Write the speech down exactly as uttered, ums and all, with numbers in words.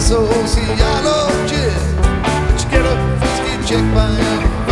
S O C I love gin, but you get a frisky chick by him.